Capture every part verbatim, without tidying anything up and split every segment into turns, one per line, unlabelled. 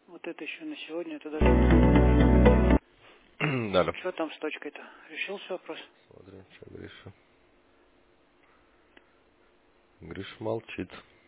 Вот это еще на сегодня, это даже...
Да.
Что там с точкой-то? Решился вопрос?
Смотрим, что Гриша. Гриша молчит.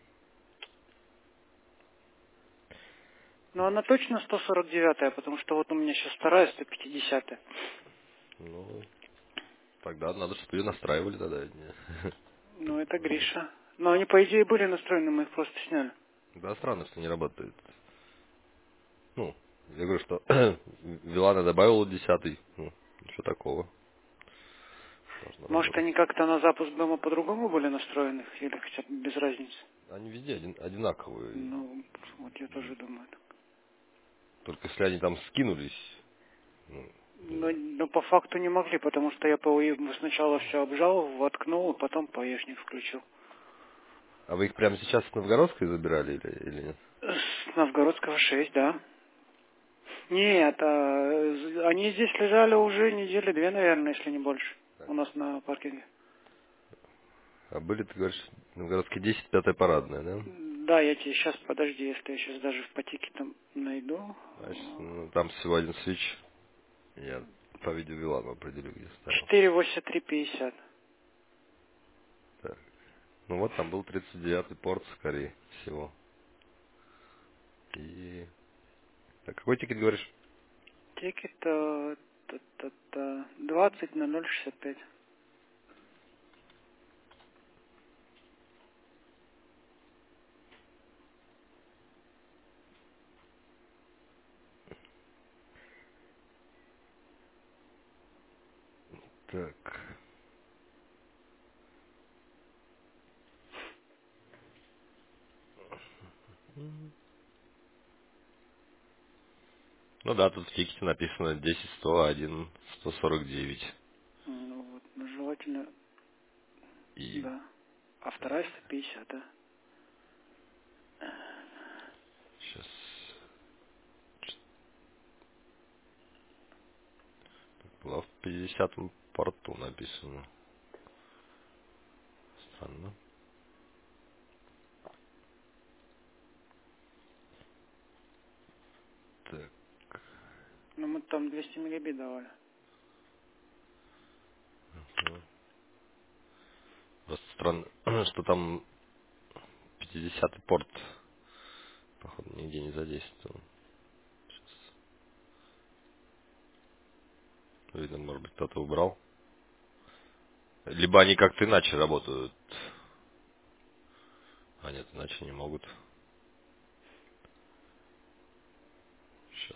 Ну, она точно сто сорок девятая, потому что вот у меня сейчас вторая сто пятидесятая.
Ну, тогда надо, чтобы ее настраивали тогда. Не.
Ну, это Гриша. Но они, по идее, были настроены, мы их просто сняли.
Да, странно, что не работает. Ну, я говорю, что Вилана добавила десятый. Ну, ничего такого. Должно
Может,
работать.
они как-то на запуск дома по-другому были настроены? Или хотя бы без разницы?
Они везде один, одинаковые.
Ну, вот я тоже думаю.
Только если они там скинулись, ну, не
Но,
знаю.
но по факту не могли, потому что я по УИ сначала все обжал, воткнул, а потом по Ешник включил.
А вы их прямо сейчас с Новгородской забирали или, или нет?
С Новгородского шесть, да. Нет, а, они здесь лежали уже недели две, наверное, если не больше.
Так.
У нас на паркинге.
А были, ты говоришь, Новгородская десять, пятая парадная, да?
Да, я тебе сейчас, подожди, если я сейчас даже в патике там найду.
Значит, ну, там всего один свич. Я по видео Вилану определю, где ставил.
четыре восемьдесят три пятьдесят.
Так. Ну вот там был тридцать девятый порт, скорее всего. И... Так, какой тикет говоришь?
Тикет а, та, та, та, двадцать на ноль шестьдесят пять.
Так. Ну да, тут в тикете написано десять сто один сто сорок девять.
Ну вот, ну, желательно,
И
да. А вторая сто пятьдесят, да.
сейчас была в пятидесятом порту написано. Странно. Так.
Ну мы там двести мегабит давали.
ну, Просто странно, что там пятидесятый порт, походу, нигде не задействован. Сейчас. Видно, может быть, кто-то убрал. Либо они как-то иначе работают. А нет, иначе не могут. Сейчас.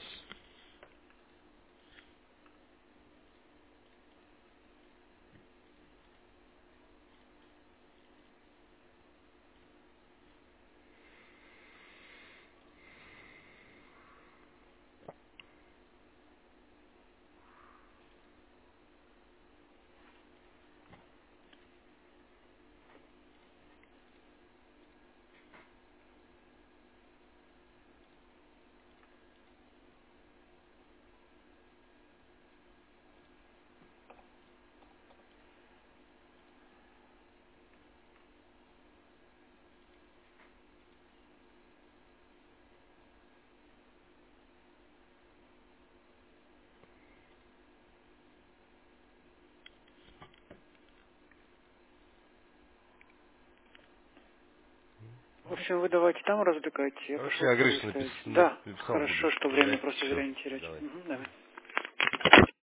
В общем, вы давайте там развлекайтесь, я
Короче,
пошел
я
свои
Гриша напис...
ставить. Да,
написал, буду
хорошо, что время
проверять
просто
еще.
зря не терять.
Давай.
Угу, давай.